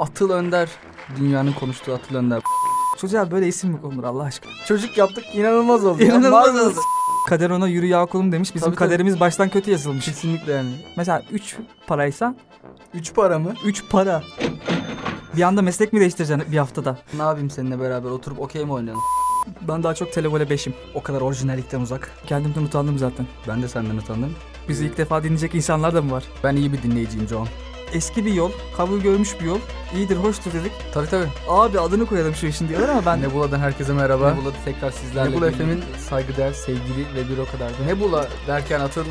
Atıl Önder. Dünyanın konuştuğu Atıl Önder. Çocuğa böyle isim mi konulur Allah aşkına? Çocuk yaptık, inanılmaz oldu. İnanılmaz Marvelous. oldu. Kader ona yürü ya kulum demiş. Bizim Tabii, kaderimiz baştan kötü yazılmış. Kesinlikle yani. Mesela 3 paraysa 3 para mı? 3 para. Bir anda meslek mi değiştireceksin bir haftada? Ne yapayım seninle beraber oturup okey mi oynayalım? Ben daha çok televole 5'im. O kadar orijinallikten uzak. Kendimden utandım zaten. Ben de senden utandım. Bizi ilk defa dinleyecek insanlar da mı var? Ben iyi bir dinleyiciyim John. Eski bir yol, kabul görmüş bir yol. İyidir, hoştur dedik. Tabii. Abi adını koyalım şu işin diyorlar ama ben... Nebula'dan herkese merhaba. Nebula'da tekrar sizlerle Nebula FM'in saygıdeğer, sevgili ve bir o kadar da. Nebula derken Atıl...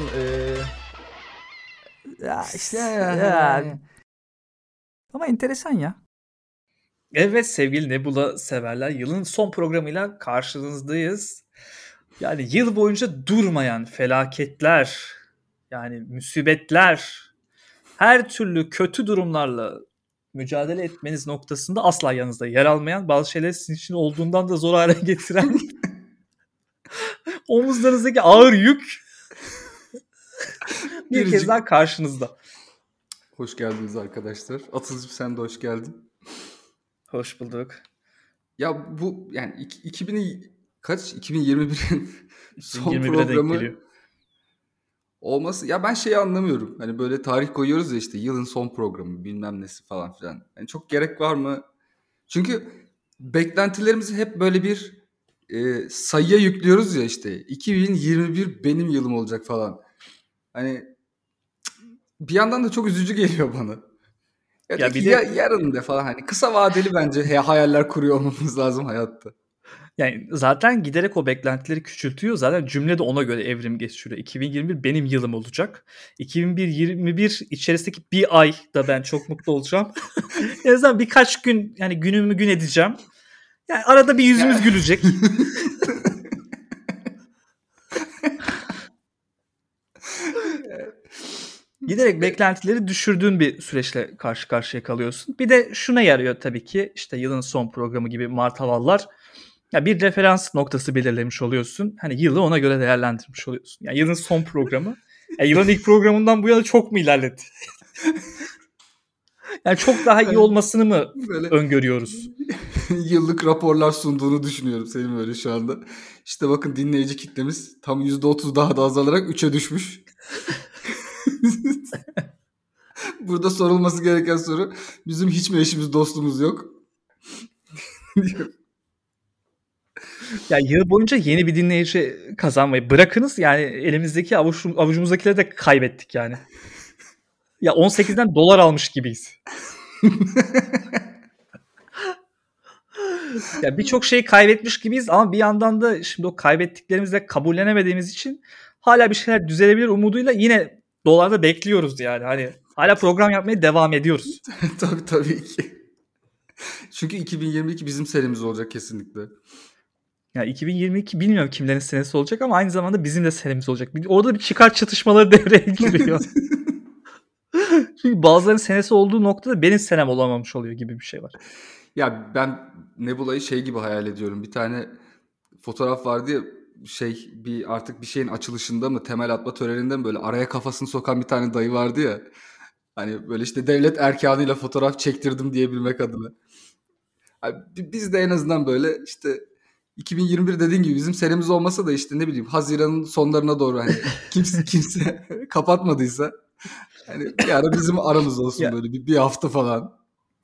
Ya işte ya. Ama enteresan ya. Evet sevgili Nebula severler, yılın son programıyla karşınızdayız. Yani yıl boyunca durmayan felaketler, yani musibetler, her türlü kötü durumlarla mücadele etmeniz noktasında asla yanınızda yer almayan, bazı şeyleri sizin için olduğundan da zor hale getiren omuzlarınızdaki ağır yük bir kez daha karşınızda. Hoş geldiniz arkadaşlar. Atılcığım sen de hoş geldin. Hoş bulduk. Ya bu yani 2021'in son 21'e denk programı geliyor. olması. Ya ben şeyi anlamıyorum. Hani böyle tarih koyuyoruz ya işte yılın son programı bilmem nesi falan filan. Yani çok gerek var mı? Çünkü beklentilerimizi hep böyle bir sayıya yüklüyoruz ya işte. 2021 benim yılım olacak falan. Hani bir yandan da çok üzücü geliyor bana. Ya bir de yarın da falan hani kısa vadeli bence hayaller kuruyor olmamız lazım hayatta. yani zaten giderek o beklentileri küçültüyor. Zaten cümle de ona göre evrim geçiriyor. 2021 benim yılım olacak. 2021 içerisindeki bir ay da ben çok mutlu olacağım. En azından birkaç gün yani günümü gün edeceğim. Yani arada bir yüzümüz gülecek. Giderek beklentileri düşürdüğün bir süreçle karşı karşıya kalıyorsun. Bir de şuna yarıyor tabii ki işte yılın son programı gibi Mart Havallar. Ya bir referans noktası belirlemiş oluyorsun. Hani yılı ona göre değerlendirmiş oluyorsun. Yani yılın son programı. Yılın ilk programından bu yana çok mu ilerledi? Yani çok daha iyi olmasını mı Böyle öngörüyoruz? yıllık raporlar sunduğunu düşünüyorum senin böyle şu anda. İşte bakın dinleyici kitlemiz tam %30 daha da azalarak 3'e düşmüş. Burada sorulması gereken soru bizim hiç mi eşimiz dostumuz yok? Ya yıl boyunca yeni bir dinleyici kazanmayı bırakınız. Yani elimizdeki avucumuzdakileri de kaybettik yani. Ya 18'den dolar almış gibiyiz. Ya birçok şeyi kaybetmiş gibiyiz ama bir yandan da şimdi o kaybettiklerimizi de kabullenemediğimiz için hala bir şeyler düzelebilir umuduyla yine dolarda bekliyoruz yani. Hani hala program yapmaya devam ediyoruz. Tabii ki. Çünkü 2022 bizim senemiz olacak kesinlikle. Ya 2022 bilmiyorum kimlerin senesi olacak ama aynı zamanda bizim de senemiz olacak. Orada bir çıkar çatışmaları devreye giriyor. Çünkü bazılarının senesi olduğu noktada benim senem olamamış oluyor gibi bir şey var. Ya ben Nebula'yı şey gibi hayal ediyorum. Bir tane fotoğraf vardı ya artık bir şeyin açılışında mı temel atma töreninde mi böyle araya kafasını sokan bir tane dayı vardı ya. Hani böyle işte devlet erkanıyla fotoğraf çektirdim diyebilmek adına. Biz de en azından böyle işte 2021 dediğin gibi bizim senemiz olmasa da işte ne bileyim Haziran'ın sonlarına doğru hani kimse kapatmadıysa hani bir ara bizim aramız olsun Ya, böyle bir hafta falan.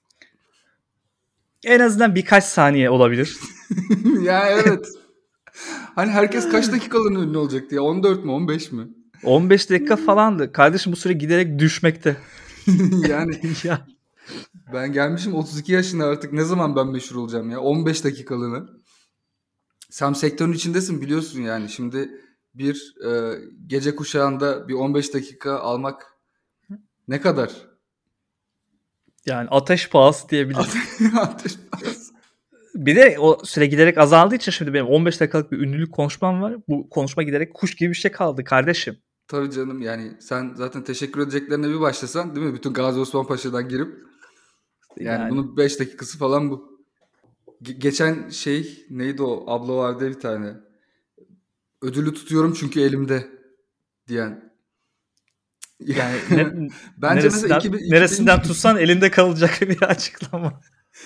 en azından birkaç saniye olabilir. Ya evet. Hani herkes kaç dakikalığına ünlü olacaktı ya? 14 mü 15 mi? 15 dakika falandı. Kardeşim bu süre giderek düşmekte. Yani Ya, ben gelmişim 32 yaşına artık ne zaman ben meşhur olacağım ya? 15 dakikalığına. Sen sektörün içindesin biliyorsun yani. Şimdi bir gece kuşağında bir 15 dakika almak ne kadar? yani ateş pahası diyebiliriz. Ateş pahası. Bir de o süre giderek azaldığı için şimdi benim 15 dakikalık bir ünlülük konuşmam var. Bu konuşma giderek kuş gibi bir şey kaldı kardeşim. Tabii canım yani sen zaten teşekkür edeceklerine bir başlasan değil mi? Bütün Gazi Osman Paşa'dan girip yani Yani bunun 5 dakikası falan bu. Geçen neydi o abla vardı ya bir tane. Ödülü tutuyorum çünkü elimde diyen. Yani Bence mesela neresinden tutsan elinde kalacak bir açıklama.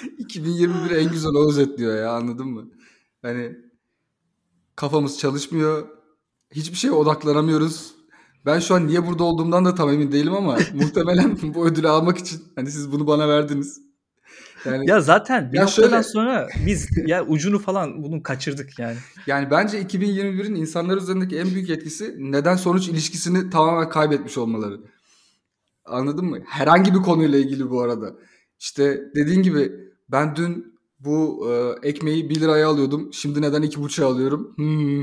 2021 en güzel o özetliyor ya, anladın mı? Hani kafamız çalışmıyor. Hiçbir şeye odaklanamıyoruz. Ben şu an niye burada olduğumdan da tam emin değilim ama muhtemelen bu ödülü almak için hani siz bunu bana verdiniz. Yani Ya zaten bir ya noktadan şöyle, sonra biz ya ucunu falan bunun kaçırdık yani. yani bence 2021'in insanlar üzerindeki en büyük etkisi neden sonuç ilişkisini tamamen kaybetmiş olmaları. Anladın mı? Herhangi bir konuyla ilgili bu arada. İşte dediğin gibi ben dün bu ekmeği 1 liraya alıyordum. Şimdi neden 2,5'a alıyorum?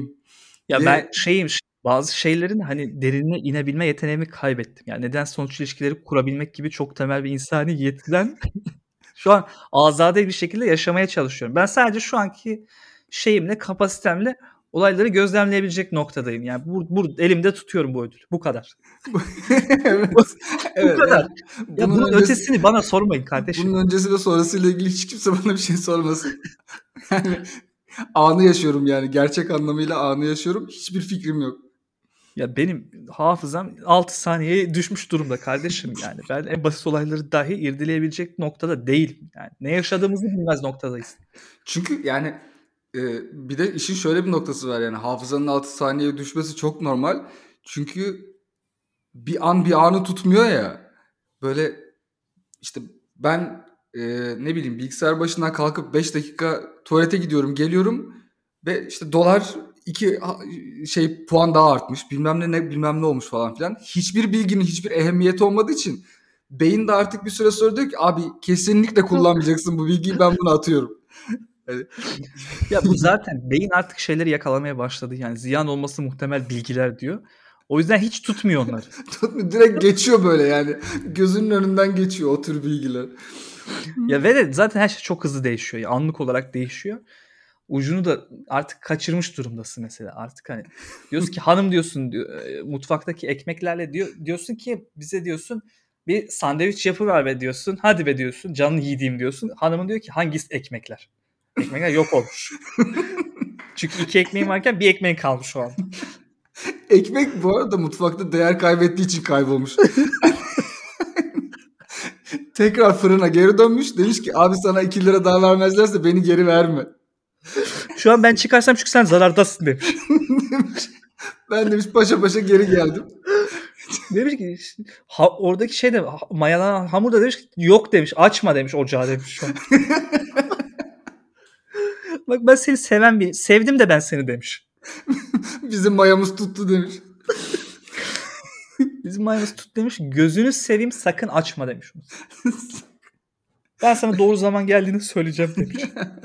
Ya ben Diye. bazı şeylerin hani derinine inebilme yeteneğimi kaybettim. Yani neden sonuç ilişkileri kurabilmek gibi çok temel bir insani yetiden şu an azade bir şekilde yaşamaya çalışıyorum. Ben sadece şu anki şeyimle, kapasitemle olayları gözlemleyebilecek noktadayım. Yani elimde tutuyorum bu ödülü. Bu kadar. Evet. Bu Evet kadar. yani Ya bunun ötesini bana sormayın kardeşim. bunun öncesi ve sonrasıyla ilgili hiç kimse bana bir şey sormasın. Yani anı yaşıyorum yani. Gerçek anlamıyla anı yaşıyorum. Hiçbir fikrim yok. Ya benim hafızam 6 saniyeye düşmüş durumda kardeşim yani. Ben en basit olayları dahi irdeleyebilecek noktada değilim. Yani ne yaşadığımızı bilmez noktadayız. Çünkü yani bir de işin şöyle bir noktası var, yani hafızanın 6 saniyeye düşmesi çok normal. Çünkü bir an bir anı tutmuyor ya. Böyle işte ben ne bileyim bilgisayar başından kalkıp 5 dakika tuvalete gidiyorum, geliyorum ve işte dolar 2 puan daha artmış. Bilmem ne olmuş falan filan. Hiçbir bilginin hiçbir ehemmiyeti olmadığı için beyin de artık bir süre sonra diyor ki abi kesinlikle kullanmayacaksın bu bilgiyi, ben bunu atıyorum. Yani Ya bu zaten beyin artık şeyleri yakalamaya başladı. Yani ziyan olması muhtemel bilgiler diyor. O yüzden hiç tutmuyor onları. direkt geçiyor böyle yani. Gözünün önünden geçiyor o tür bilgiler. Ya ve de zaten her şey çok hızlı değişiyor. Yani anlık olarak değişiyor. Ucunu da artık kaçırmış durumdasın mesela. Artık hani diyorsun ki hanım diyorsun mutfaktaki ekmeklerle diyorsun ki bize diyorsun bir sandviç yapıver be diyorsun. Hadi be diyorsun. Canını yediğim diyorsun. Hanımın diyor ki hangisi ekmekler? Ekmekler yok olmuş. Çünkü 2 ekmeğin varken 1 ekmeğin kalmış o an. Ekmek bu arada mutfakta değer kaybettiği için kaybolmuş. Tekrar fırına geri dönmüş. Demiş ki abi sana 2 lira daha vermezlerse beni geri verme. Şu an ben çıkarsam çünkü sen zarardasın demiş. Demiş. Ben demiş paşa paşa geri geldim. Demiş ki oradaki şey de mayalanan hamur da demiş ki yok demiş. Açma demiş ocağı demiş şu an. Bak ben seni sevdim de ben seni demiş. Bizim mayamız tuttu demiş. Bizim mayamız tut demiş. Gözünü seveyim sakın açma demiş. Ben sana doğru zaman geldiğini söyleyeceğim demiş.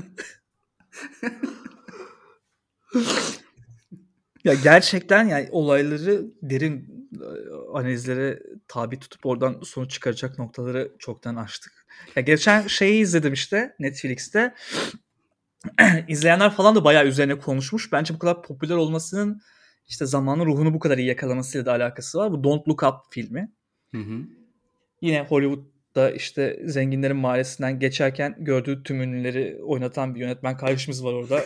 Ya gerçekten yani olayları derin analizlere tabi tutup oradan sonuç çıkaracak noktaları çoktan aştık. Ya geçen şeyi izledim işte Netflix'te. İzleyenler falan da bayağı üzerine konuşmuş. Bence bu kadar popüler olmasının işte zamanın ruhunu bu kadar iyi yakalamasıyla da alakası var. Bu Don't Look Up filmi. Hı hı. Yine Hollywood'da işte zenginlerin mahallesinden geçerken gördüğü tüm ünlüleri oynatan bir yönetmen kardeşimiz var orada.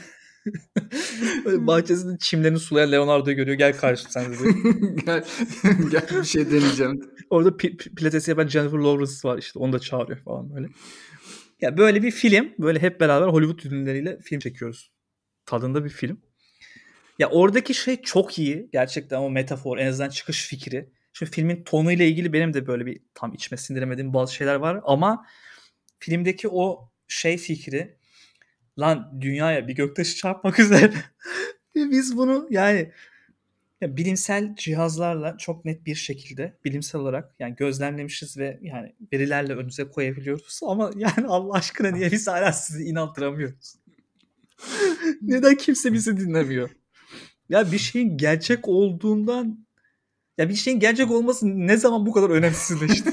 Böyle bahçesinin çimlerini sulayan Leonardo'yu görüyor. Gel kardeşim sen dedi. gel bir şey deneyeceğim. Orada pilates yapan Jennifer Lawrence var işte. Onu da çağırıyor falan böyle. Ya böyle bir film. Böyle hep beraber Hollywood ünlüleriyle film çekiyoruz. Tadında bir film. Ya oradaki şey çok iyi. Gerçekten o metafor, en azından çıkış fikri. Şimdi filmin tonuyla ilgili benim de böyle bir tam içime sindiremediğim bazı şeyler var. Ama filmdeki o şey fikri, lan dünyaya bir göktaşı çarpmak üzere. Biz bunu yani ya bilimsel cihazlarla çok net bir şekilde bilimsel olarak yani gözlemlemişiz ve yani verilerle önümüze koyabiliyoruz. Ama yani Allah aşkına niye biz hala sizi inandıramıyoruz? Neden kimse bizi dinlemiyor? Ya bir şeyin gerçek olduğundan, ya bir şeyin gerçek olması ne zaman bu kadar önemsizleşti?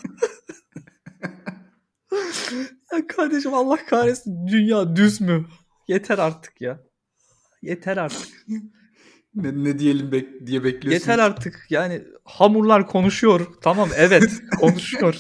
Ya kardeşim Allah kahretsin, dünya düz mü? Yeter artık ya. Yeter artık. Ne diyelim diye bekliyorsun. Yeter artık. Yani hamurlar konuşuyor. Tamam evet konuşuyor.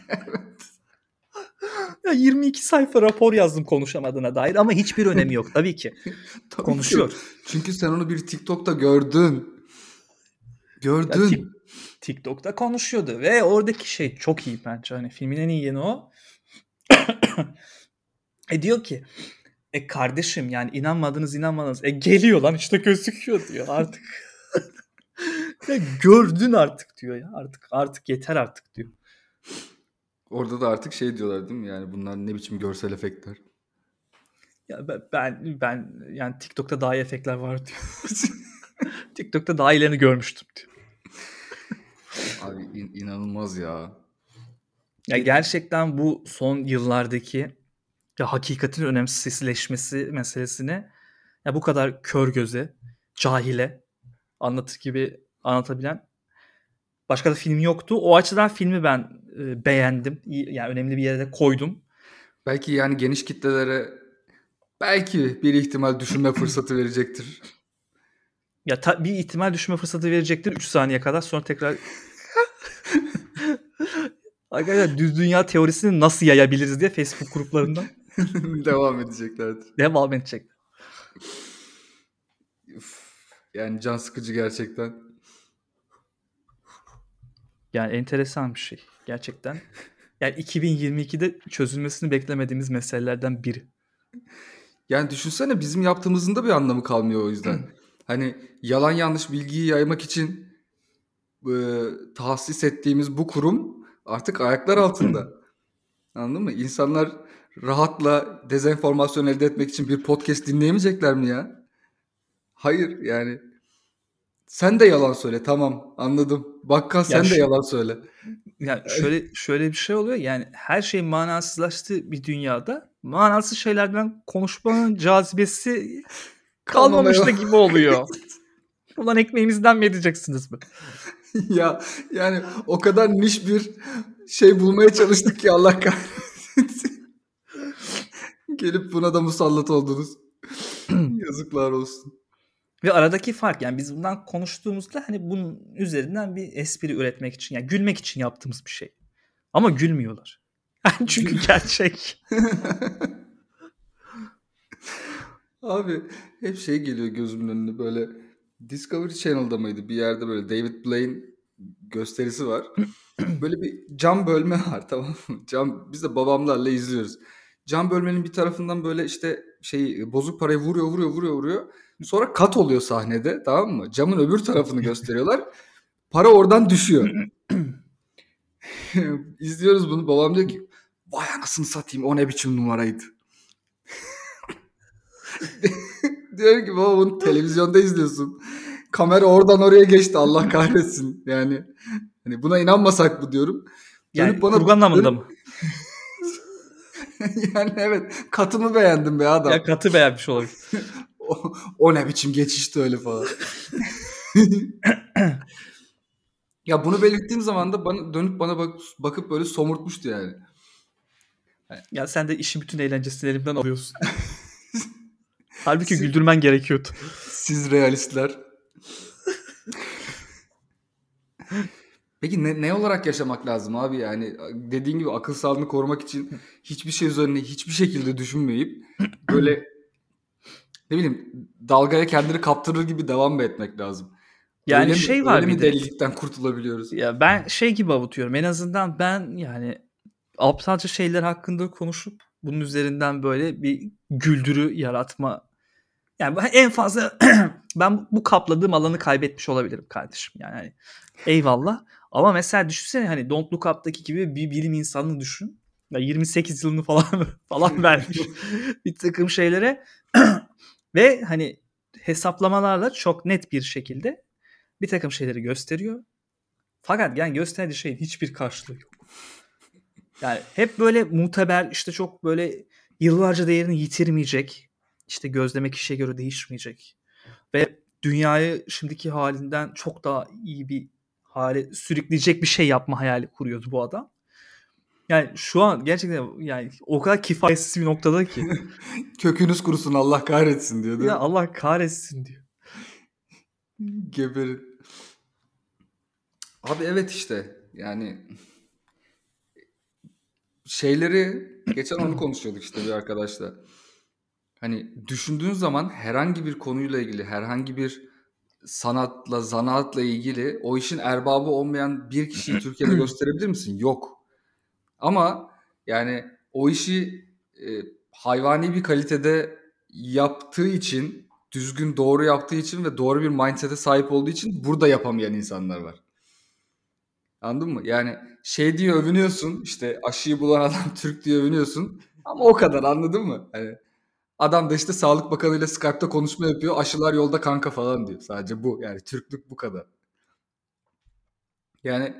Ya 22 sayfa rapor yazdım konuşamadığına dair ama hiçbir önemi yok tabii ki. Tabii Konuşuyor. ki. Çünkü sen onu bir TikTok'ta gördün. Gördün. TikTok'ta konuşuyordu ve oradaki şey çok iyi bence. Hani filmin en iyi yanı o. Diyor ki kardeşim yani inanmadınız geliyor lan işte gözüküyor diyor artık. Ya gördün artık diyor ya artık yeter artık diyor. Orada da artık şey diyorlar değil mi? Yani bunlar ne biçim görsel efektler. Ya ben yani TikTok'ta daha iyi efektler var diyor. TikTok'ta daha iyilerini görmüştüm diyor. Abi inanılmaz ya. Ya gerçekten bu son yıllardaki ya hakikatin önemsizleşmesi meselesini ya bu kadar kör göze, cahile anlatır gibi anlatabilen başka da film yoktu. O açıdan filmi ben beğendim. Yani önemli bir yere de koydum. Belki yani geniş kitlelere belki bir ihtimal düşünme fırsatı verecektir. Ya bir ihtimal düşünme fırsatı verecektir 3 saniye kadar sonra tekrar arkadaşlar düz dünya teorisini nasıl yayabiliriz diye Facebook gruplarından Devam edeceklerdir. devam edecek. Yani can sıkıcı gerçekten. Yani enteresan bir şey gerçekten. Yani 2022'de çözülmesini beklemediğimiz meselelerden biri. Yani düşünsene bizim yaptığımızın da bir anlamı kalmıyor o yüzden. Hani yalan yanlış bilgiyi yaymak için tahsis ettiğimiz bu kurum artık ayaklar altında. Anladın mı? İnsanlar rahatla dezenformasyon elde etmek için bir podcast dinleyemeyecekler mi ya? Hayır yani. Sen de yalan söyle, tamam, anladım. Bakkal Ya sen de yalan söyle. yani şöyle bir şey oluyor. Yani her şey manasızlaştığı bir dünyada manasız şeylerden konuşmanın cazibesi kalmamış da gibi oluyor. Ulan ekmeğimizden mi edeceksiniz mi? Ya yani o kadar niş bir şey bulmaya çalıştık ki Allah kahretsin. Gelip buna da musallat oldunuz. Yazıklar olsun. Ve aradaki fark yani biz bundan konuştuğumuzda hani bunun üzerinden bir espri üretmek için yani gülmek için yaptığımız bir şey. Ama gülmüyorlar. Çünkü gerçek. Abi hep şey geliyor gözümün önüne, böyle Discovery Channel'da mıydı? Bir yerde böyle David Blaine gösterisi var. Böyle bir cam bölme var, tamam mı? Biz de babamlarla izliyoruz. Cam bölmenin bir tarafından böyle işte şey bozuk parayı vuruyor. Sonra kat oluyor sahnede, tamam mı? Camın öbür tarafını gösteriyorlar. Para oradan düşüyor. İzliyoruz bunu. Babam diyor ki vay anasını satayım, o ne biçim numaraydı. Diyor ki baba bunu televizyonda izliyorsun. Kamera oradan oraya geçti, Allah kahretsin. Yani hani buna inanmasak mı diyorum. Yani kurgu anlamında mı? Yani evet, katımı beğendim be adam. Ya katı beğenmiş olabilir. o ne biçim geçişti öyle falan. Ya bunu belirttiğim zaman da dönüp bana bakıp böyle somurtmuştu yani. Ya sen de işin bütün eğlencesini elimden alıyorsun. Halbuki güldürmen gerekiyordu. Siz realistler. Peki ne olarak yaşamak lazım abi, yani dediğin gibi akıl sağlığını korumak için hiçbir şey üzerine hiçbir şekilde düşünmeyip böyle ne bileyim dalgaya kendini kaptırır gibi devam mı etmek lazım? Yani Öyle şey mi, var öyle bir mi de. delilikten kurtulabiliyoruz? Ya ben şey gibi avutuyorum. En azından ben yani aptalca şeyler hakkında konuşup bunun üzerinden böyle bir güldürü yaratma. Yani en fazla ben bu kapladığım alanı kaybetmiş olabilirim kardeşim. Yani hani eyvallah. Ama mesela düşünsene hani Don't Look Up'taki gibi bir bilim insanını düşün. Ya 28 yılını falan vermiş bir takım şeylere ve hani hesaplamalarla çok net bir şekilde bir takım şeyleri gösteriyor. Fakat yani gösterdiği şeyin hiçbir karşılığı yok. Yani hep böyle muteber işte çok böyle yıllarca değerini yitirmeyecek. İşte gözleme kişiye göre değişmeyecek. Ve dünyayı şimdiki halinden çok daha iyi bir hale sürükleyecek bir şey yapma hayali kuruyordu bu adam. Yani şu an gerçekten yani o kadar kifayetsiz bir noktada ki. Kökünüz kurusun Allah kahretsin diyor değil Ya mi? Allah kahretsin diyor. Geberin. Abi evet işte yani şeyleri geçen onu konuşuyorduk işte bir arkadaşla. Hani düşündüğün zaman herhangi bir konuyla ilgili herhangi bir sanatla, zanaatla ilgili o işin erbabı olmayan bir kişiyi Türkiye'de gösterebilir misin? Yok. Ama yani o işi hayvani bir kalitede yaptığı için, düzgün doğru yaptığı için ve doğru bir mindset'e sahip olduğu için burada yapamayan insanlar var. Anladın mı? Yani şey diye övünüyorsun, işte aşıyı bulan adam Türk diye övünüyorsun ama o kadar, anladın mı? Hani adam da işte Sağlık Bakanı ile Skype'ta konuşma yapıyor, aşılar yolda kanka falan diyor. Sadece bu, yani Türklük bu kadar. Yani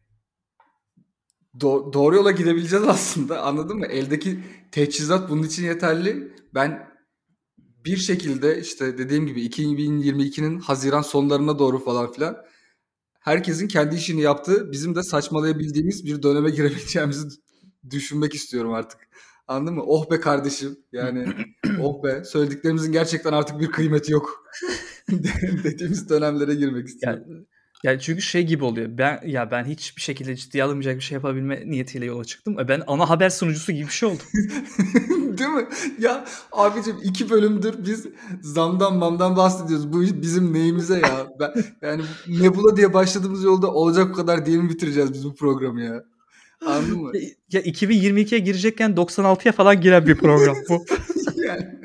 doğru yola gidebileceğiz aslında, anladın mı? Eldeki teçhizat bunun için yeterli. Ben bir şekilde işte dediğim gibi 2022'nin Haziran sonlarına doğru falan filan herkesin kendi işini yaptığı, bizim de saçmalayabildiğimiz bir döneme girebileceğimizi düşünmek istiyorum artık. Anladın mı? Oh be kardeşim. Yani oh be, söylediklerimizin gerçekten artık bir kıymeti yok dediğimiz dönemlere girmek istiyorum. Yani çünkü şey gibi oluyor. Ben hiçbir şekilde ciddiye alınmayacak bir şey yapabilme niyetiyle yola çıktım. Ben ana haber sunucusu gibi bir şey oldum. Değil mi? Ya abicim 2 bölümdür biz zamdan mamdan bahsediyoruz. Bu bizim neyimize ya? Yani Nebula diye başladığımız yolda olacak kadar diye mi bitireceğiz biz bu programı ya? Anladın mı? Ya 2022'ye girecekken 96'ya falan giren bir program bu. Yani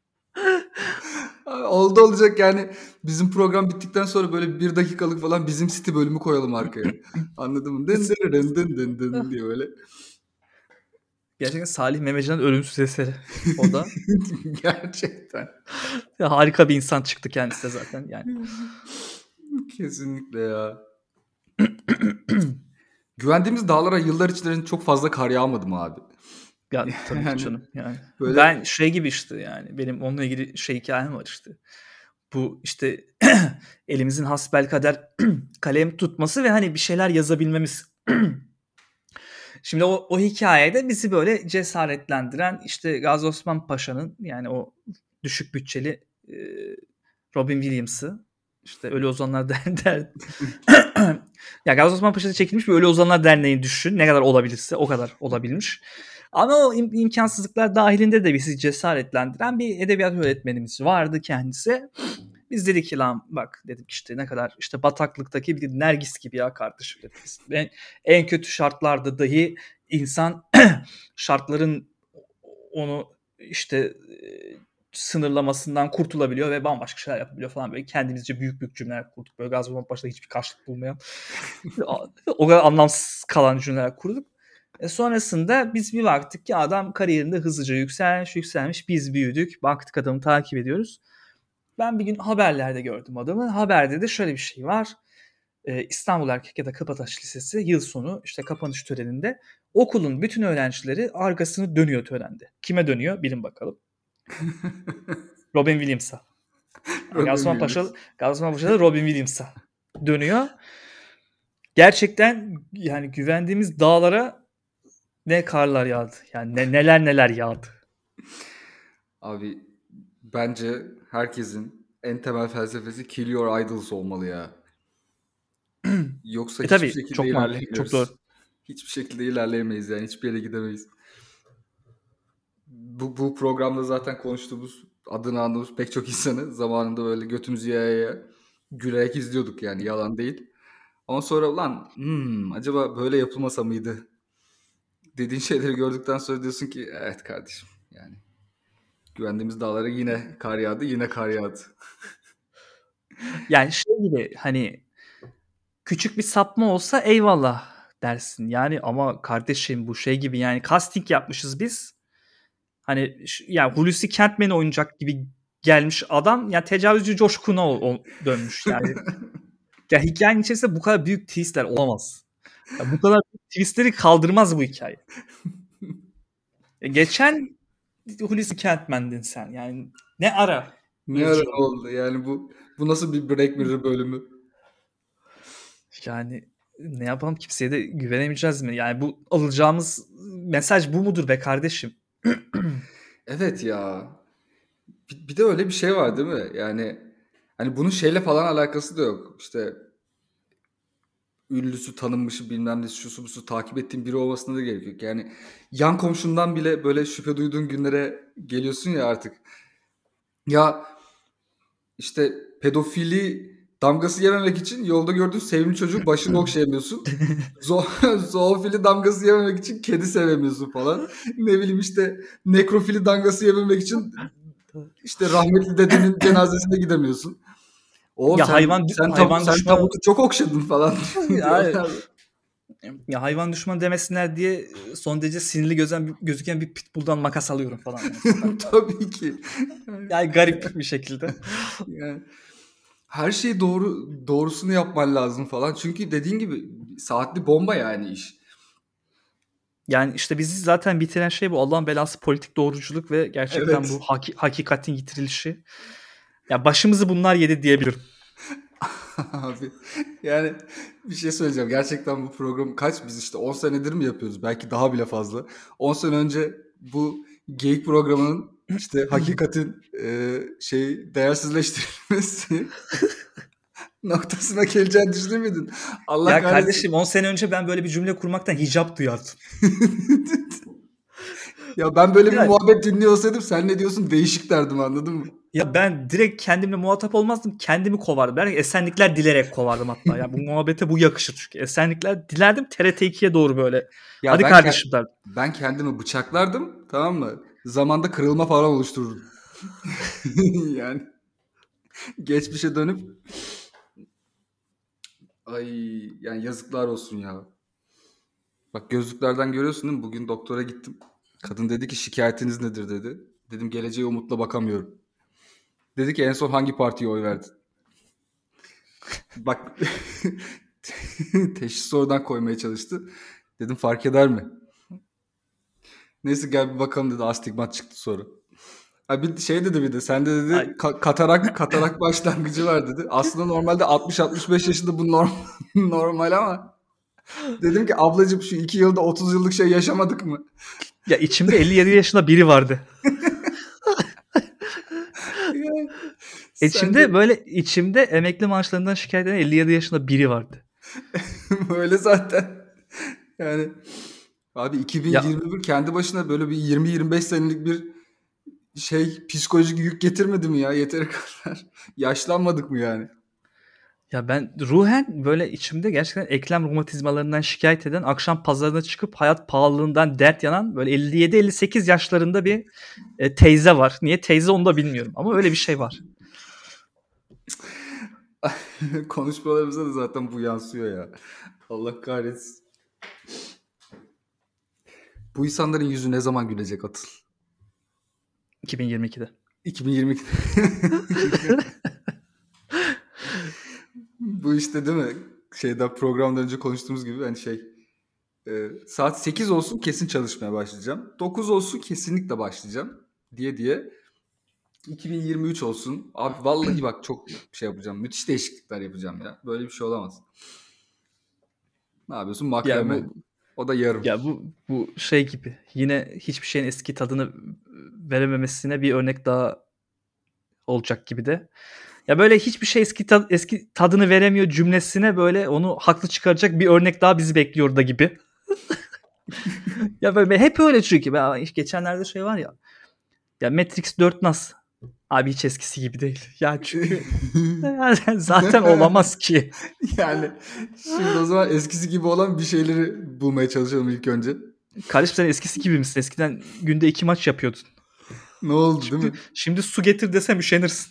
oldu olacak yani, bizim program bittikten sonra böyle 1 dakikalık falan bizim City bölümü koyalım arkaya. Anladın mı? Dın dın dın dın dın diye böyle. Gerçekten Salih Memecan'ın ölümsüz eseri o da. Gerçekten. Ya harika bir insan çıktı kendisi de zaten yani. Kesinlikle ya. Güvendiğimiz dağlara yıllar içinde çok fazla kar yağmadı mı abi? Ya tabii ki Yani canım yani. böyle Ben şey gibi işte yani benim onunla ilgili şey hikayem var işte. Bu işte elimizin hasbelkader kalem tutması ve hani bir şeyler yazabilmemiz. Şimdi o hikayede bizi böyle cesaretlendiren işte Gazi Osman Paşa'nın, yani o düşük bütçeli Robin Williams'ı, işte Ölü Ozanlar ya Gazi Osman Paşa'da çekilmiş bir Ölü Ozanlar Derneği'ni düşün. Ne kadar olabilirse o kadar olabilmiş. Ama o imkansızlıklar dahilinde de bizi cesaretlendiren bir edebiyat öğretmenimiz vardı kendisi. Biz dedik ki lan bak, dedik işte ne kadar işte bataklıktaki bir Nergis gibi ya kardeşim dedik. En kötü şartlarda dahi insan şartların onu işte sınırlamasından kurtulabiliyor ve bambaşka şeyler yapabiliyor falan, böyle kendimizce büyük büyük cümleler kurduk. Böyle Gazi Osman Paşa'da hiçbir karşılık bulmayan o kadar anlamsız kalan cümleler kurduk. Sonrasında biz bir baktık ki adam kariyerinde hızlıca yükselmiş, biz büyüdük, baktık adamı takip ediyoruz. Ben bir gün haberlerde gördüm adamı. Haberde de şöyle bir şey var. İstanbul Erkek ya da Kabataş Lisesi yıl sonu işte kapanış töreninde okulun bütün öğrencileri arkasını dönüyor törende. Kime dönüyor? Bilin bakalım. Robin Williams'a. Yani Gazi Osman Paşa'da Robin Williams'a dönüyor. Gerçekten yani güvendiğimiz dağlara ne karlar yağdı. Yani neler yağdı. abi bence herkesin en temel felsefesi kill your idols olmalı ya. Yoksa hiçbir Tabii şekilde çok makul, çok doğru. ilerleyemiyoruz. Hiçbir şekilde ilerleyemeyiz yani. Hiçbir yere gidemeyiz. Bu programda zaten konuştuğumuz, adını andığımız pek çok insanı zamanında böyle götümüzü yaya gülerek izliyorduk, yani yalan değil. Ama sonra lan acaba böyle yapılmasa mıydı dediğin şeyleri gördükten sonra diyorsun ki evet kardeşim, yani güvendiğimiz dağlara yine kar yağdı, yine kar yağdı. Yani şey gibi, hani küçük bir sapma olsa eyvallah dersin. Yani ama kardeşim bu şey gibi, yani casting yapmışız biz. Hani yani Hulusi Kentmen'i oynayacak gibi gelmiş adam, ya tecavüzcü Coşkun'a dönmüş yani. Ya hikayenin içerisinde bu kadar büyük twistler olamaz. Ya bu kadar büyük twistleri kaldırmaz bu hikaye. Geçen Hulusi Kentmen'din sen. Yani ne ara? Ne ara oldu yani, bu nasıl bir Black Mirror bölümü? Yani ne yapalım, kimseye de güvenemeyeceğiz mi? Yani bu alacağımız mesaj bu mudur be kardeşim? Evet ya. Bir de öyle bir şey var değil mi? Yani hani bunun şeyle falan alakası da yok. İşte ünlüsü, tanınmışı, bilmem ne, şusu busu takip ettiğin biri olmasına da gerek yok. Yani yan komşundan bile böyle şüphe duyduğun günlere geliyorsun ya artık. Ya işte pedofili damgası yememek için yolda gördüğün sevimli çocuğun başını okşayamıyorsun. Zoofili damgası yememek için kedi sevemiyorsun falan. Ne bileyim işte nekrofili damgası yememek için işte rahmetli dedenin cenazesine gidemiyorsun. O Ya sen hayvan sen hayvan sen düşmanı tabutu çok okşadın falan ya, diyorlar. ya hayvan düşmanı demesinler diye son derece sinirli gözüken bir pitbull'dan makas alıyorum falan yani sokakta. Tabii ki. Yani garip bir şekilde. Yani her şeyi doğrusunu yapman lazım falan. Çünkü dediğin gibi saatli bomba yani iş. Yani işte bizi zaten bitiren şey bu. Allah'ın belası politik doğruculuk ve gerçekten bu Evet. hakikatin yitirilişi. Ya başımızı bunlar yedi diyebilirim. Abi yani bir şey söyleyeceğim. Gerçekten bu program kaç biz işte 10 senedir mi yapıyoruz? Belki daha bile fazla. 10 sene önce bu geyik programının işte hakikatin değersizleştirilmesi noktasına geleceğini düşünür müydün? Allah Ya kahretsin. kardeşim 10 sene önce ben böyle bir cümle kurmaktan hicap duyardım. Ya ben böyle bir Ya, muhabbet dinliyor olsaydım sen ne diyorsun değişik derdim, anladın mı? ya ben direkt kendimle muhatap olmazdım. Kendimi kovardım. Ben esenlikler dilerek kovardım hatta. Ya bu muhabbete bu yakışır çünkü. Esenlikler dilerdim TRT2'ye doğru böyle. Ya Hadi kardeşim derdim. ben kendimi bıçaklardım, tamam mı? Zamanda kırılma falan oluştururdum. Yani geçmişe dönüp ay yani yazıklar olsun ya. Bak gözlüklerden görüyorsun değil mi? Bugün doktora gittim. Kadın dedi ki şikayetiniz nedir dedi. Dedim geleceğe umutla bakamıyorum. Dedi ki en son hangi partiye oy verdin? Bak teşhis oradan koymaya çalıştı. Dedim fark eder mi? Neyse gel bir bakalım dedi. Astigmat çıktı sonra. Ha bir şey dedi, bir de sende dedi Ay, katarak başlangıcı var dedi. Aslında normalde 60-65 yaşında bu normal ama dedim ki ablacığım şu 2 yılda 30 yıllık şey yaşamadık mı? ya içimde 57 yaşında biri vardı. Yani sence İçimde emekli maaşlarından şikayet eden 57 yaşında biri vardı. böyle zaten. Yani abi Ya 2021 kendi başına böyle bir 20-25 senelik bir psikolojik yük getirmedi mi ya yeteri kadar? Yaşlanmadık mı yani? Ya ben ruhen böyle içimde gerçekten eklem romatizmalarından şikayet eden, akşam pazarına çıkıp hayat pahalılığından dert yanan böyle 57-58 yaşlarında bir teyze var. Niye teyze onu da bilmiyorum ama öyle bir şey var. Konuşmalarımıza da zaten bu yansıyor ya. Allah kahretsin. Bu insanların yüzü ne zaman gülecek Atıl? 2022'de. 2022. Bu işte değil mi? Programdan önce konuştuğumuz gibi hani saat 8 olsun kesin çalışmaya başlayacağım. 9 olsun kesinlikle başlayacağım diye 2023 olsun. Abi vallahi bak çok şey yapacağım. Müthiş değişiklikler yapacağım ya. Böyle bir şey olamaz. Ne yapıyorsun? Ya Makrame. bu O da yarım. ya bu şey gibi. Yine hiçbir şeyin eski tadını verememesine bir örnek daha olacak gibi de. Ya böyle hiçbir şey eski tadını veremiyor cümlesine böyle onu haklı çıkaracak bir örnek daha bizi bekliyor da gibi. Ya böyle hep öyle çünkü. Geçenlerde şey var ya. Ya Matrix 4 nasıl? Abi hiç eskisi gibi değil. Ya çünkü zaten olamaz ki. Yani şimdi o zaman eskisi gibi olan bir şeyleri bulmaya çalışalım ilk önce. Kardeşim sen eskisi gibi misin? Eskiden günde 2 maç yapıyordun. Ne oldu değil Şimdi, mi? şimdi su getir desem üşenirsin.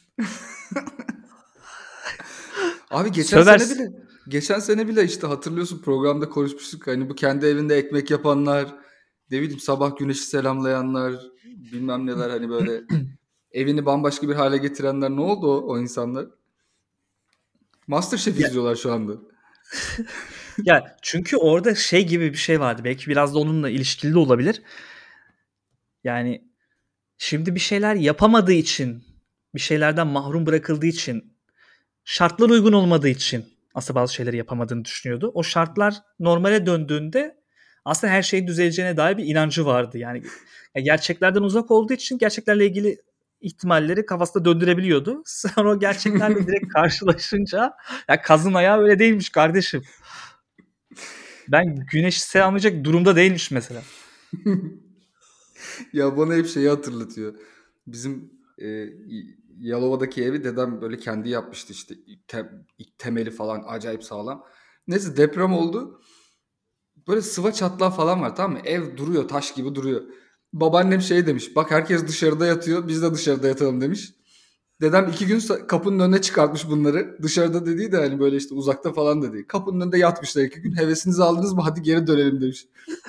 Abi Söversin. geçen sene bile işte hatırlıyorsun programda konuşmuştuk. Hani bu kendi evinde ekmek yapanlar, ne bileyim sabah güneşi selamlayanlar, bilmem neler hani böyle evini bambaşka bir hale getirenler, ne oldu o insanlar? MasterChef Ya, izliyorlar şu anda. ya çünkü orada şey gibi bir şey vardı. Belki biraz da onunla ilişkili de olabilir. Yani şimdi bir şeyler yapamadığı için, bir şeylerden mahrum bırakıldığı için, şartlar uygun olmadığı için aslında bazı şeyleri yapamadığını düşünüyordu. O şartlar normale döndüğünde aslında her şeyin düzeleceğine dair bir inancı vardı. Yani gerçeklerden uzak olduğu için gerçeklerle ilgili ihtimalleri kafasında döndürebiliyordu. Sonra o gerçeklerle direkt karşılaşınca ya kazın ayağı öyle değilmiş kardeşim. Ben güneşi selamlayacak durumda değilmiş mesela. Ya bana hep şeyi hatırlatıyor. Bizim Yalova'daki evi dedem böyle kendi yapmıştı işte. Temeli falan acayip sağlam. Neyse deprem oldu. Böyle sıva çatlağı falan var, tamam mı? Ev duruyor, taş gibi duruyor. Babaannem şey demiş. Bak herkes dışarıda yatıyor, biz de dışarıda yatalım demiş. Dedem 2 gün kapının önüne çıkartmış bunları. Dışarıda dediği de hani böyle işte uzakta falan dedi. Kapının önünde yatmışlar 2 gün. Hevesinizi aldınız mı? Hadi geri dönelim demiş.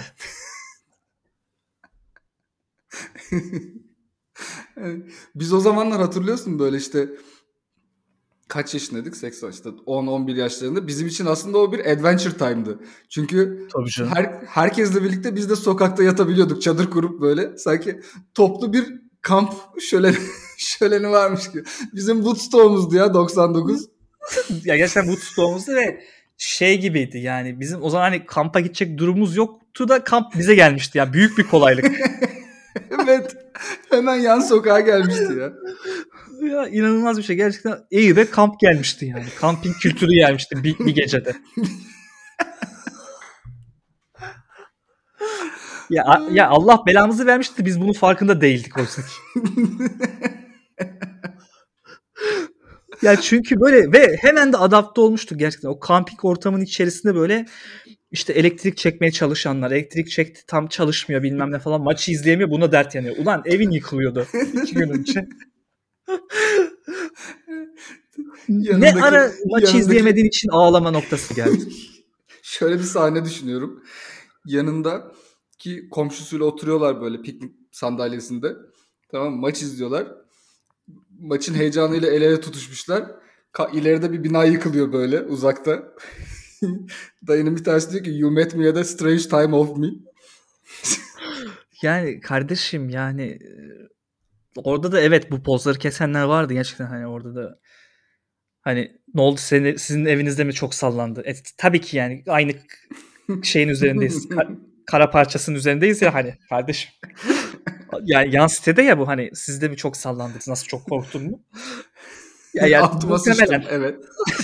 Yani biz o zamanlar hatırlıyorsun böyle işte kaç yaşındaydık? 80 işte 10-11 yaşlarında. Bizim için aslında o bir adventure time'dı. Çünkü Tabii canım. herkesle birlikte biz de sokakta yatabiliyorduk. Çadır kurup böyle. Sanki toplu bir kamp şöleni varmış gibi. Bizim Woodstock'umuzdu ya 99. Ya gerçekten Woodstock'umuzdu ve şey gibiydi yani bizim o zaman hani kampa gidecek durumumuz yoktu da kamp bize gelmişti ya, büyük bir kolaylık. Evet. Hemen yan sokağa gelmişti ya. Ya inanılmaz bir şey gerçekten, Eyüp'e kamp gelmişti yani, kamping kültürü gelmişti bir gecede. Ya Allah belamızı vermişti, biz bunun farkında değildik oysa ki. Ya çünkü böyle ve hemen de adapte olmuştuk gerçekten. O kamping ortamının içerisinde böyle işte elektrik çekmeye çalışanlar, elektrik çekti tam çalışmıyor bilmem ne falan, maçı izleyemiyor, buna dert yanıyor. Ulan evin yıkılıyordu 2 gün önce. Ne ara maçı izleyemediğin için ağlama noktası geldi. Şöyle bir sahne düşünüyorum. Yanındaki komşusuyla oturuyorlar böyle piknik sandalyesinde. Tamam mı? Maç izliyorlar. Maçın heyecanıyla el ele tutuşmuşlar. İleride bir bina yıkılıyor böyle uzakta. Dayının bir tanesi diyor ki "You met me at a strange time of me." Yani kardeşim yani orada da evet bu pozları kesenler vardı gerçekten, hani orada da hani ne oldu sizin evinizde mi çok sallandı? Tabii ki yani aynı şeyin üzerindeyiz. Kara parçasının üzerindeyiz ya hani kardeşim. Yani yan sitede ya bu, hani sizde mi çok sallandınız? Nasıl, çok korktun mu? Yani Altıma sıçtım, evet.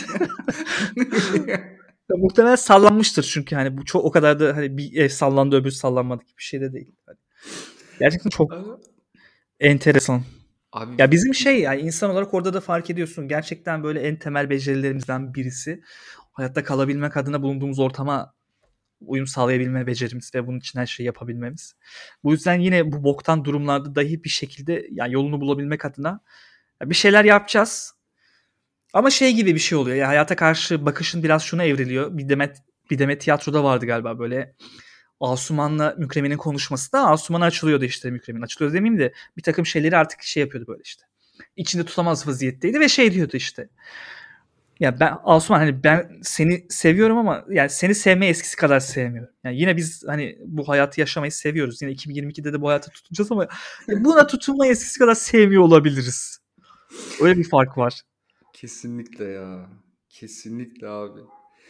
muhtemelen sallanmıştır çünkü hani bu çok o kadar da hani bir ev sallandı öbür sallanmadı gibi bir şey de değil. Hani gerçekten çok enteresan. Abi Ya bizim şey yani insan olarak orada da fark ediyorsun. Gerçekten böyle en temel becerilerimizden birisi hayatta kalabilmek adına bulunduğumuz ortama uyum sağlayabilme becerimiz ve bunun için her şeyi yapabilmemiz. Bu yüzden yine bu boktan durumlarda dahi bir şekilde yani yolunu bulabilmek adına bir şeyler yapacağız. Ama şey gibi bir şey oluyor. Yani hayata karşı bakışın biraz şuna evriliyor. Bir demet tiyatroda vardı galiba böyle. Asuman'la Mükremin'in konuşması da Asuman'a açılıyordu işte Mükremin. Açılıyor demeyeyim de bir takım şeyleri artık şey yapıyordu böyle işte. İçinde tutamaz vaziyetteydi ve şey diyordu işte. Ya ben Asuman, hani ben seni seviyorum ama yani seni sevmeyi eskisi kadar sevmiyorum. Yani yine biz hani bu hayatı yaşamayı seviyoruz. Yine 2022'de de bu hayata tutunacağız ama buna tutunmayı eskisi kadar sevmiyor olabiliriz. Öyle bir fark var. kesinlikle ya. Kesinlikle abi.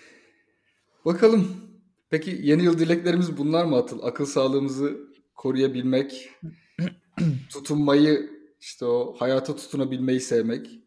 Bakalım. Peki yeni yıl dileklerimiz bunlar mı Atıl? Akıl sağlığımızı koruyabilmek, tutunmayı, işte o hayata tutunabilmeyi sevmek.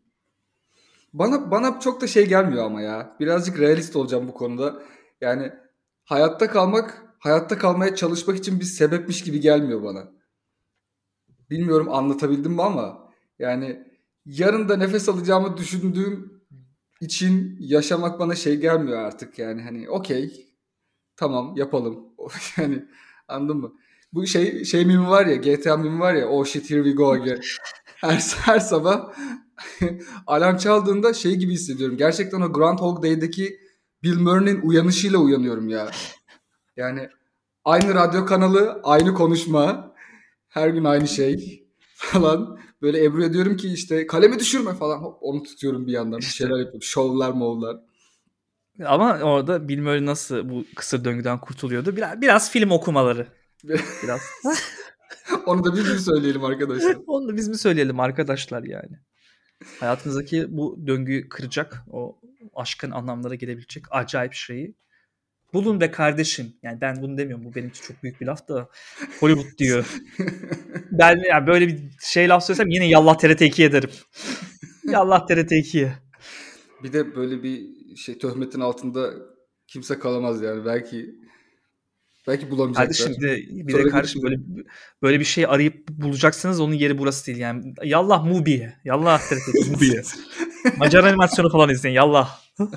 Bana çok da şey gelmiyor ama ya. Birazcık realist olacağım bu konuda. Yani hayatta kalmak, hayatta kalmaya çalışmak için bir sebepmiş gibi gelmiyor bana. Bilmiyorum anlatabildim mi ama yani yarın da nefes alacağımı düşündüğüm için yaşamak bana şey gelmiyor artık yani hani okey tamam yapalım. Yani anladın mı? Bu şey mimi var ya, GTA mimi var ya, oh shit here we go again. Her sabah alarm çaldığında şey gibi hissediyorum. Gerçekten o Groundhog Day'deki Bill Murray'nin uyanışıyla uyanıyorum ya. Yani aynı radyo kanalı, aynı konuşma, her gün aynı şey falan. Böyle Ebru'ya diyorum ki işte kalemi düşürme falan. Hop, onu tutuyorum bir yandan. Bir İşte şeyler yapıyorum. Şovlar movlar. ama orada Bill Murray nasıl bu kısır döngüden kurtuluyordu? Biraz film okumaları. Biraz. Onu da biz mi söyleyelim arkadaşlar? Onu da biz mi söyleyelim arkadaşlar yani. Hayatınızdaki bu döngüyü kıracak, o aşkın anlamlara gelebilecek acayip şeyi bulun be kardeşim. Yani ben bunu demiyorum. Bu benim için çok büyük bir laf da Hollywood diyor. Ben yani böyle bir şey laf söylesem yine yallah TRT 2'ye derim. Yallah TRT 2'ye. Bir de böyle bir şey töhmetin altında kimse kalamaz yani. Belki Belki bulamayacaklar. Kardeşim bir de Sonra kardeşim böyle bir şey arayıp bulacaksınız, onun yeri burası değil yani. Yallah Mubi'ye. Yallah Mubi'ye. Macar animasyonu falan izleyin. Yallah.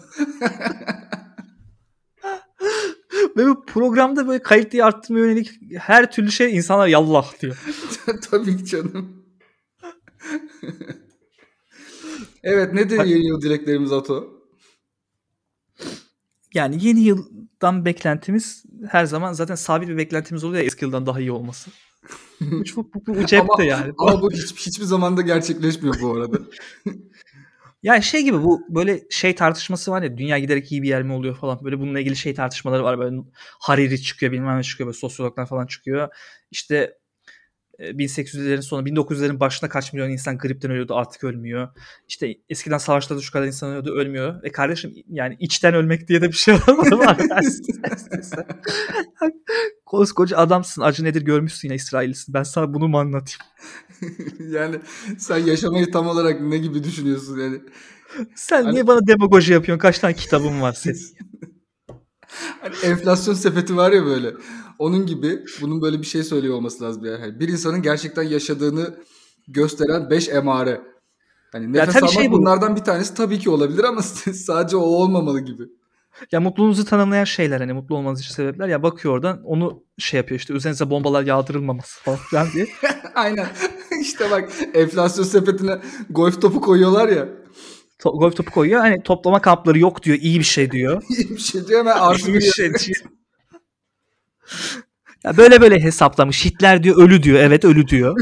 Ve bu programda böyle kaliteyi arttırmaya yönelik her türlü şey insanlar yallah diyor. Tabii ki canım. Evet, nedir yeni yıl dileklerimiz Ato? Yani yeni yıldan beklentimiz her zaman zaten sabit bir beklentimiz oluyor ya, eski yıldan daha iyi olması. Bu cepte yani. Ama bu hiçbir zamanda gerçekleşmiyor bu arada. Yani şey gibi, bu böyle şey tartışması var ya, dünya giderek iyi bir yer mi oluyor falan, böyle bununla ilgili şey tartışmaları var, böyle Hariri çıkıyor, bilmem ne çıkıyor, böyle sosyologlar falan çıkıyor. İşte 1800'lerin sonu 1900'lerin başına kaç milyon insan gripten ölüyordu, artık ölmüyor. İşte eskiden savaşlarda şu kadar insan ölüyordu, ölmüyor. Kardeşim yani içten ölmek diye de bir şey var. Koskoca adamsın, acı nedir görmüşsün ya, İsraillisin. Ben sana bunu mu anlatayım? Yani sen yaşamayı tam olarak ne gibi düşünüyorsun yani? Sen niye bana demagoji yapıyorsun? Kaç tane kitabın var senin? Hani enflasyon sepeti var ya böyle. Onun gibi bunun böyle bir şey söylüyor olması lazım yani. Hani bir insanın gerçekten yaşadığını gösteren 5 emare. Hani nefes almak şey bunlardan bir tanesi tabii ki olabilir ama sadece o olmamalı gibi. Ya mutluluğunuzu tanımlayan şeyler, hani mutlu olmanız için sebepler, ya bakıyor oradan onu şey yapıyor, işte üzerinize bombalar yağdırılmaması falan diye. Aynen. İşte bak, enflasyon sepetine golf topu koyuyorlar ya. Golf topu koyuyor, hani toplama kampları yok diyor, iyi bir şey diyor. İyi bir şey diyor, hemen artı bir şey diyor. Ya böyle hesaplamış. Hitler diyor ölü diyor. Evet ölü diyor.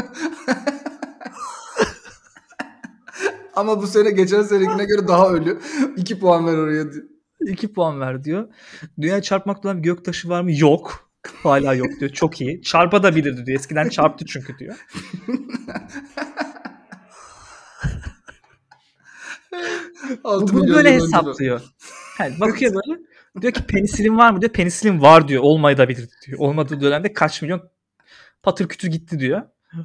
Ama bu sene geçen senekine göre daha ölü. 2 puan ver oraya diyor. 2 puan ver diyor. Dünya çarpmakta olan bir göktaşı var mı? Yok. Hala yok diyor. Çok iyi. Çarpa da bilirdi diyor. Eskiden çarptı çünkü diyor. Bu böyle hesaplıyor. Yani bakıyor böyle. Diyor ki penisilin var mı diyor. Penisilin var diyor. Olmayabilir diyor. Olmadığı dönemde kaç milyon patır kütür gitti diyor.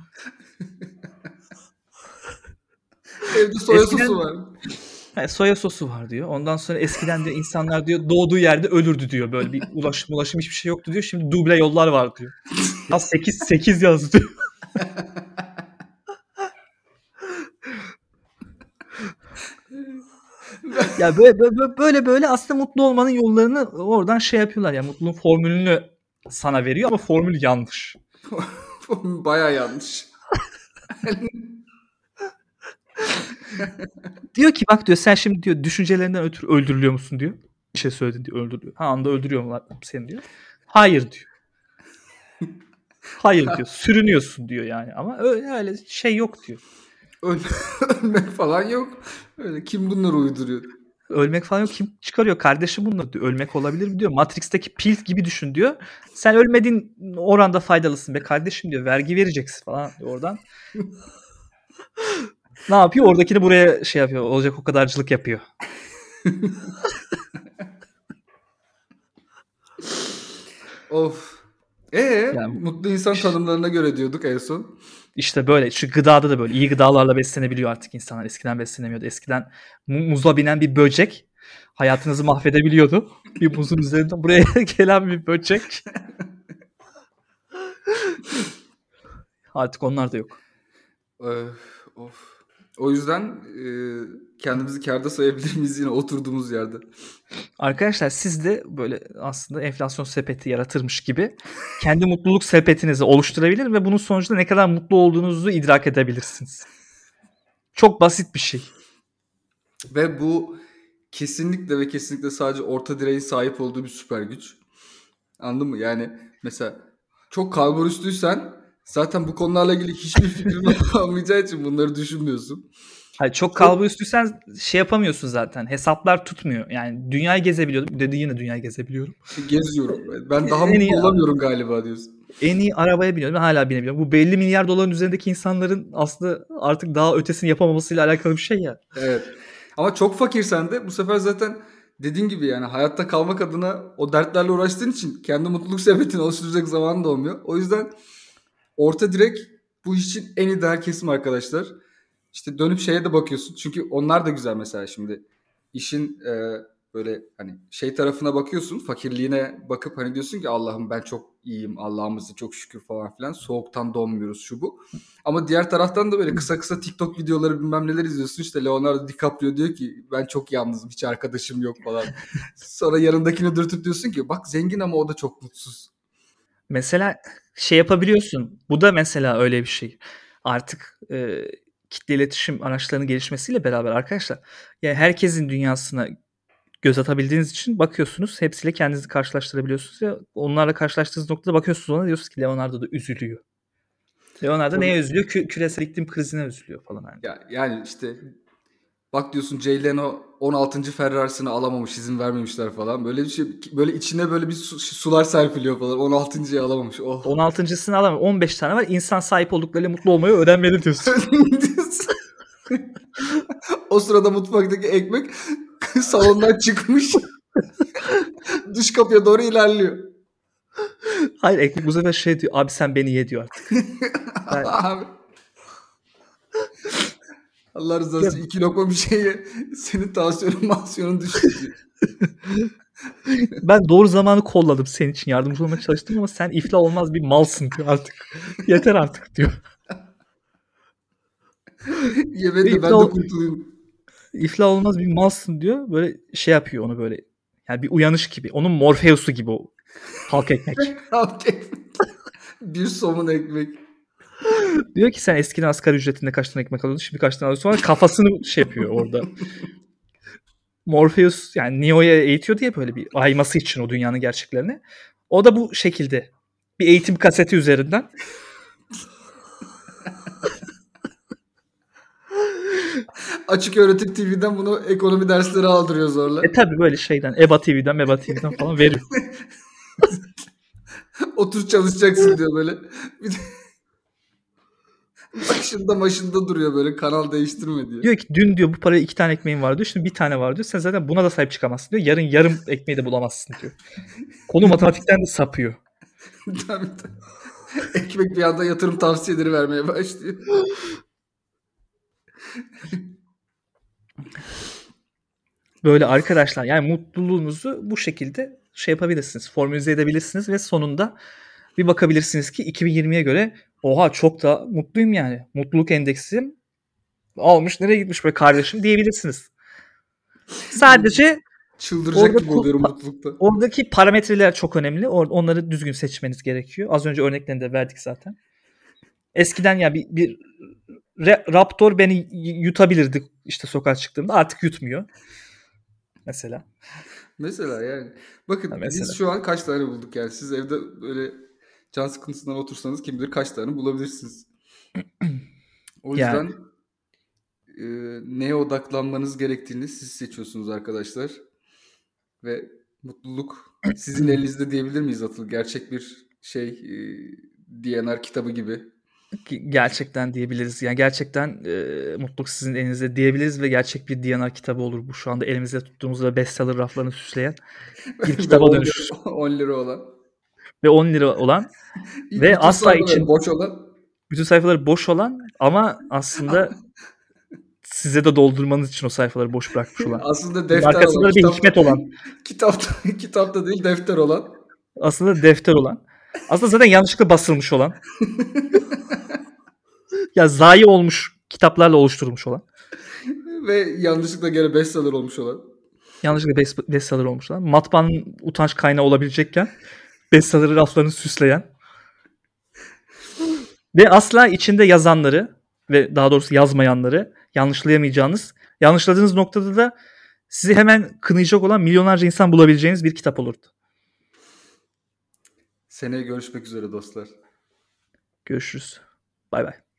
Evde soya sosu var. Yani soya sosu var diyor. Ondan sonra eskiden diyor insanlar diyor doğduğu yerde ölürdü diyor. Böyle bir ulaşım hiçbir şey yoktu diyor. Şimdi duble yollar var diyor. Ya 8 yazdı diyor. Ya böyle aslında mutlu olmanın yollarını oradan şey yapıyorlar ya, mutluluğun formülünü sana veriyor ama formül yanlış. Bayağı yanlış. Diyor ki bak diyor, sen şimdi diyor düşüncelerinden ötürü öldürülüyor musun diyor. Bir şey söyledin diyor, öldürülüyor. Ha, anda öldürüyor mular seni diyor. Hayır diyor. Hayır diyor. Sürünüyorsun diyor yani, ama öyle şey yok diyor. Ölmek falan yok. Öyle kim bunları uyduruyor? Ölmek falan yok. Kim çıkarıyor kardeşim bunları diyor. Ölmek olabilir mi diyor. Matrix'teki pil gibi düşün diyor. Sen ölmediğin oranda faydalısın be kardeşim diyor. Vergi vereceksin falan diyor oradan. Ne yapıyor? Oradakini buraya şey yapıyor. Olacak o kadarcılık yapıyor. Of. Yani Mutlu insan tanımlarına göre diyorduk en son. İşte böyle. Şu gıdada da böyle. İyi gıdalarla beslenebiliyor artık insanlar. Eskiden beslenemiyordu. Eskiden muza binen bir böcek hayatınızı mahvedebiliyordu. Bir muzun üzerinden buraya gelen bir böcek. Artık onlar da yok. Of. O yüzden kendimizi kârda sayabilir miyiz yine oturduğumuz yerde? Arkadaşlar siz de böyle aslında enflasyon sepeti yaratırmış gibi kendi mutluluk sepetinizi oluşturabilir ve bunun sonucunda ne kadar mutlu olduğunuzu idrak edebilirsiniz. Çok basit bir şey. Ve bu kesinlikle ve kesinlikle sadece orta direğin sahip olduğu bir süper güç. Anladın mı? Yani mesela çok kalburüstüysen zaten bu konularla ilgili hiçbir fikrin olmayacağı için bunları düşünmüyorsun. Hayır, çok kalburüstüysen şey yapamıyorsun zaten. Hesaplar tutmuyor. Yani dünyayı gezebiliyordum. Dedi yine dünyayı gezebiliyorum. Geziyorum. Ben daha mutlu olamıyorum galiba diyorsun. En iyi arabaya biniyorum. Ben hala binebiliyorum. Bu belli milyar doların üzerindeki insanların aslında artık daha ötesini yapamamasıyla alakalı bir şey ya. Evet. Ama çok fakirsen de bu sefer zaten dediğin gibi yani hayatta kalmak adına o dertlerle uğraştığın için kendi mutluluk sepetini oluşturacak zaman da olmuyor. O yüzden orta direk bu iş için en ideal kesim arkadaşlar. İşte dönüp şeye de bakıyorsun. Çünkü onlar da güzel mesela şimdi. İşin böyle hani şey tarafına bakıyorsun, fakirliğine bakıp hani diyorsun ki Allah'ım ben çok iyiyim, Allah'ımıza çok şükür falan filan. Soğuktan donmuyoruz şu bu. Ama diğer taraftan da böyle kısa kısa TikTok videoları bilmem neler izliyorsun. İşte Leonardo DiCaprio diyor ki ben çok yalnızım, hiç arkadaşım yok falan. Sonra yanındakini dürtüp diyorsun ki bak zengin ama o da çok mutsuz. Mesela şey yapabiliyorsun. Bu da mesela öyle bir şey. Artık kitle iletişim araçlarının gelişmesiyle beraber arkadaşlar, yani herkesin dünyasına göz atabildiğiniz için bakıyorsunuz. Hepsiyle kendinizi karşılaştırabiliyorsunuz. Ya onlarla karşılaştığınız noktada bakıyorsunuz ona, diyorsunuz ki Leonardo da üzülüyor. Leonardo Tabii. neye üzülüyor? Küresel iklim krizine üzülüyor falan. Yani. Yani işte bak diyorsun Jay Leno 16. Ferrari'sini alamamış, izin vermemişler falan. Böyle bir şey, böyle içine böyle bir sular serpiliyor falan. 16.'yı alamamış. Oh. 16.sını alamıyor. 15 tane var. İnsan sahip olduklarıyla mutlu olmayı öğrenmeli diyorsun. O sırada mutfaktaki ekmek salondan çıkmış. Dış kapıya doğru ilerliyor. Hayır, ekmek bu sefer şey diyor. Abi sen beni ye diyor artık. Yani, Abi. Allah rızası için 2 lokma bir şey ye. Senin tansiyonun düştü. ben doğru zamanı kolladım senin için, yardımcı olmaya çalıştım ama sen iflah olmaz bir malsın diyor artık. Yeter artık diyor. Yemedi de ben de kurtulayım. İflah olmaz bir malsın diyor. Böyle şey yapıyor onu böyle. Yani bir uyanış gibi. Onun Morpheus'u gibi o. Halk ekmek. Halk ekmek. Bir somun ekmek. Diyor ki sen eskiden asgari ücretinde kaç tane ekmek alıyordun, şimdi kaç tane alıyorsun. Sonra kafasını şey yapıyor orada. Morpheus yani Neo'ya eğitiyor diye böyle bir ayması için o dünyanın gerçeklerini. O da bu şekilde bir eğitim kaseti üzerinden Açık öğretim TV'den bunu ekonomi dersleri aldırıyor zorla. tabii böyle şeyden EBA TV'den falan veriyor. Otur çalışacaksın diyor böyle. Bir de başında duruyor böyle, kanal değiştirme diyor. Diyor ki dün diyor bu paraya 2 tane ekmeğin var diyor. Şimdi bir tane var diyor. Sen zaten buna da sahip çıkamazsın diyor. Yarın yarım ekmeği de bulamazsın diyor. Konu matematikten de sapıyor. Tabii. Ekmek bir anda yatırım tavsiyeleri vermeye başlıyor. Böyle arkadaşlar, yani mutluluğunuzu bu şekilde şey yapabilirsiniz. Formülize edebilirsiniz ve sonunda bir bakabilirsiniz ki 2020'ye göre oha çok da mutluyum yani. Mutluluk endeksim almış nereye gitmiş be kardeşim diyebilirsiniz. Sadece Çıldıracak orada gibi oluyorum mutlulukta. oradaki parametreler çok önemli. Onları düzgün seçmeniz gerekiyor. Az önce örneklerini de verdik zaten. Eskiden ya bir Raptor beni yutabilirdi işte sokağa çıktığımda, artık yutmuyor. Mesela yani. Bakın mesela. biz şu an kaç tane bulduk yani. Siz evde böyle can sıkıntısından otursanız kim bilir kaç tane bulabilirsiniz. O yüzden neye odaklanmanız gerektiğini siz seçiyorsunuz arkadaşlar. Ve mutluluk sizin elinizde diyebilir miyiz Atıl? Gerçek bir şey, DNR kitabı gibi. Gerçekten diyebiliriz. Yani gerçekten mutluluk sizin elinizde diyebiliriz ve gerçek bir DNR kitabı olur bu. Şu anda elimizde tuttuğumuz ve bestseller raflarını süsleyen bir kitaba dönüşür. 10 lira olan. Ve 10 lira olan ve asla için boş olan. bütün sayfaları boş olan ama aslında size de doldurmanız için o sayfaları boş bırakmış olan. Aslında defter arkasında olan. bir hikmet olan. Kitapta değil, defter olan. Aslında defter olan. Aslında zaten yanlışlıkla basılmış olan. Ya zayi olmuş kitaplarla oluşturulmuş olan. Ve yanlışlıkla gene bestseller olmuş olan. Yanlışlıkla bestseller olmuş olan. Matbaanın utanç kaynağı olabilecekken bestselleri raflarını süsleyen. Ve asla içinde yazanları ve daha doğrusu yazmayanları yanlışlayamayacağınız, yanlışladığınız noktada da sizi hemen kınayacak olan milyonlarca insan bulabileceğiniz bir kitap olurdu. Seneye görüşmek üzere dostlar. Görüşürüz. Bay bay.